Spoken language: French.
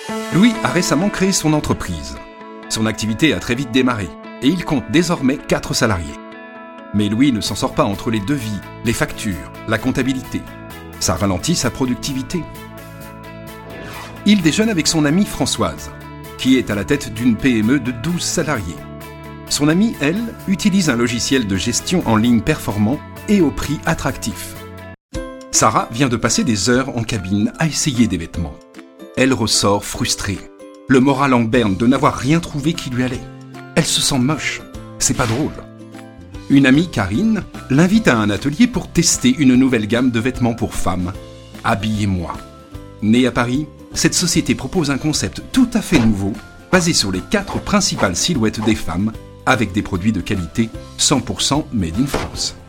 Louis a récemment créé son entreprise. Son activité a très vite démarré et il compte désormais 4 salariés. Mais Louis ne s'en sort pas entre les devis, les factures, la comptabilité. Ça ralentit sa productivité. Il déjeune avec son amie Françoise, qui est à la tête d'une PME de 12 salariés. Son amie, elle, utilise un logiciel de gestion en ligne performant et au prix attractif. Sarah vient de passer des heures en cabine à essayer des vêtements. Elle ressort frustrée, le moral en berne de n'avoir rien trouvé qui lui allait. Elle se sent moche, c'est pas drôle. Une amie, Karine, l'invite à un atelier pour tester une nouvelle gamme de vêtements pour femmes, Habillez-moi. Née à Paris, cette société propose un concept tout à fait nouveau, basé sur les 4 principales silhouettes des femmes, avec des produits de qualité 100% made in France.